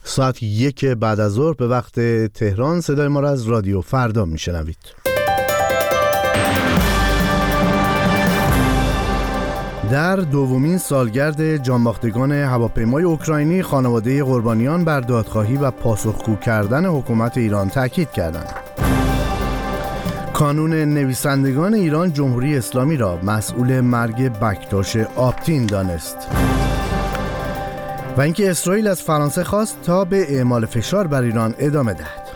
ساعت 1 بعد از ظهر به وقت تهران صدای ما را از رادیو فردا میشنوید. در دومین سالگرد جانباختگان هواپیمای اوکراینی، خانواده قربانیان بر دادخواهی و پاسخگو کردن حکومت ایران تاکید کردند. کانون نویسندگان ایران جمهوری اسلامی را مسئول مرگ بکتاش آپتین دانست. و اینکه اسرائیل از فرانسه خواست تا به اعمال فشار بر ایران ادامه دهد.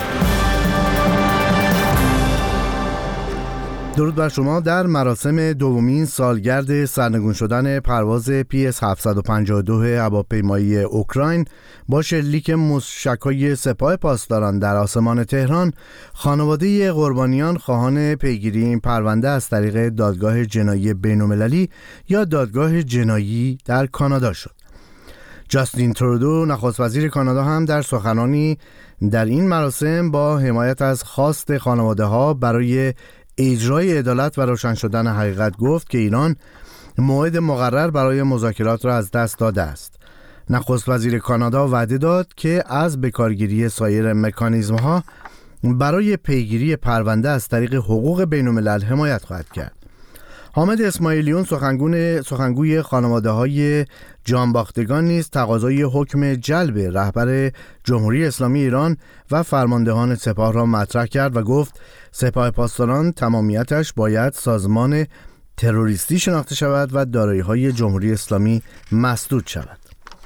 درود بر شما. در مراسم دومین سالگرد سرنگون شدن پرواز PS 752 هواپیمایی اوکراین با شلیک موشک‌های سپاه پاسداران در آسمان تهران، خانواده قربانیان خواهان پیگیری این پرونده از طریق دادگاه جنایی بین‌المللی یا دادگاه جنایی در کانادا شد. جاستین ترودو، نخست وزیر کانادا، هم در سخنرانی در این مراسم با حمایت از خواست خانواده‌ها برای اجرای عدالت و روشن شدن حقیقت گفت که ایران موعد مقرر برای مذاکرات را از دست داده است. نخست وزیر کانادا وعده داد که از بکارگیری سایر مکانیزم‌ها برای پیگیری پرونده از طریق حقوق بین‌الملل حمایت خواهد کرد. حامد اسماعیلیون، سخنگوی خانواده‌های جانباختگان، نیز تقاضای حکم جلب رهبر جمهوری اسلامی ایران و فرماندهان سپاه را مطرح کرد و گفت سپاه پاسداران تمامیتش باید سازمان تروریستی شناخته شود و دارایی‌های جمهوری اسلامی مسدود شود.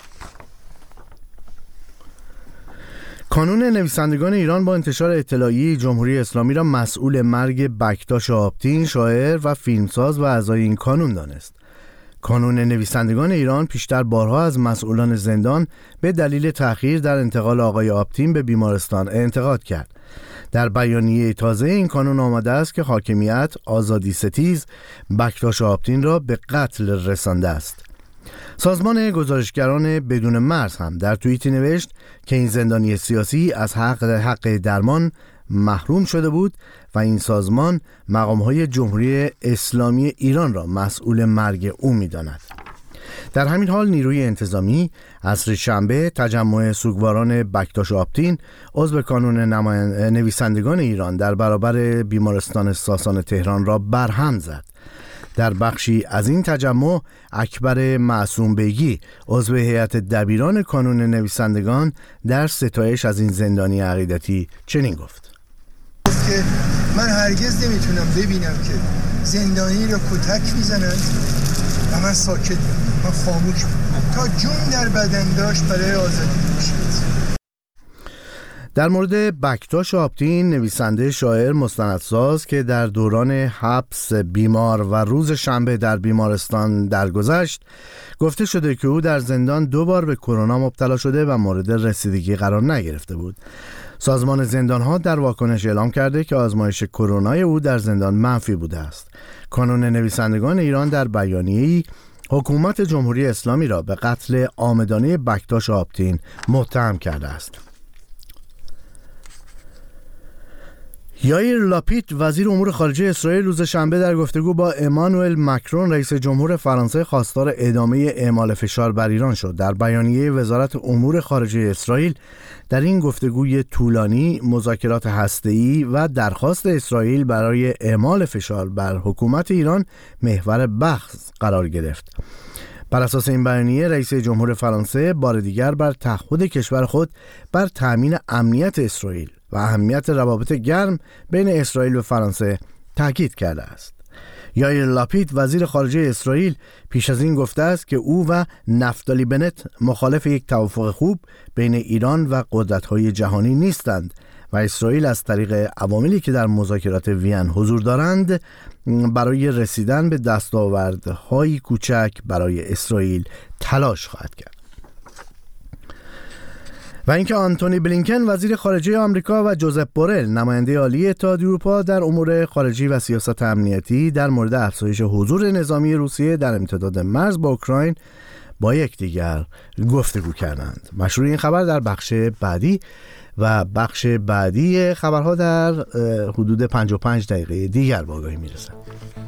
کانون نویسندگان ایران با انتشار اطلاعیه جمهوری اسلامی را مسئول مرگ بکتاش آپتین، شاعر و فیلمساز و اعضای این کانون دانست. کانون نویسندگان ایران پیشتر بارها از مسئولان زندان به دلیل تأخیر در انتقال آقای آپتین به بیمارستان انتقاد کرد. در بیانیه تازه این کانون آمده است که حاکمیت آزادی ستیز بکتاش آپتین را به قتل رسانده است. سازمان گزارشگران بدون مرز هم در توییتی نوشت که این زندانی سیاسی از حق درمان محروم شده بود و این سازمان مقام‌های جمهوری اسلامی ایران را مسئول مرگ او می‌داند. در همین حال نیروی انتظامی عصر شنبه تجمع سوگواران بکتاش آپتین عضو کانون نویسندگان ایران در برابر بیمارستان ساسان تهران را برهم زد. در بخشی از این تجمع اکبر معصوم بیگی، عضو هیئت دبیران کانون نویسندگان، در ستایش از این زندانی عقیدتی چنین گفت: که من هرگز نمیتونم ببینم که زندانی رو کتک میزنند و من ساکت بمونم، من خاموش بمونم تا جون در بدن داشت برای آزادی باشد. در مورد بکتاش آپتین، نویسنده، شاعر، مستندساز که در دوران حبس بیمار و روز شنبه در بیمارستان درگذشت، گفته شده که او در زندان 2 بار به کرونا مبتلا شده و مورد رسیدگی قرار نگرفته بود. سازمان زندانها در واکنش اعلام کرده که آزمایش کرونای او در زندان منفی بوده است. کانون نویسندگان ایران در بیانیه‌ای حکومت جمهوری اسلامی را به قتل عامدانه بکتاش آپتین متهم کرده است. یائیر لاپید، وزیر امور خارجه اسرائیل، روز شنبه در گفتگو با امانوئل مکرون، رئیس جمهور فرانسه، خواستار ادامه اعمال فشار بر ایران شد. در بیانیه وزارت امور خارجه اسرائیل در این گفتگوی طولانی، مذاکرات هسته‌ای و درخواست اسرائیل برای اعمال فشار بر حکومت ایران محور بحث قرار گرفت. بر اساس این بیانیه، رئیس جمهور فرانسه بار دیگر بر تعهد کشور خود بر تأمین امنیت اسرائیل و اهمیت روابط گرم بین اسرائیل و فرانسه تاکید کرده است. یائیر لاپید، وزیر خارجه اسرائیل، پیش از این گفته است که او و نفتالی بنت مخالف یک توافق خوب بین ایران و قدرت‌های جهانی نیستند و اسرائیل از طریق عواملی که در مذاکرات وین حضور دارند برای رسیدن به دستاوردهای کوچک برای اسرائیل تلاش خواهد کرد. و اینکه آنتونی بلینکن، وزیر خارجه آمریکا، و جوزپ بورل، نماینده عالی اتحادیه اروپا در امور خارجی و سیاست امنیتی، در مورد افزایش حضور نظامی روسیه در امتداد مرز با اوکراین با یکدیگر گفتگو کردند. مشروع این خبر در بخش بعدی و بخش بعدی خبرها در حدود 55 دقیقه دیگر به آگاهی میرسد.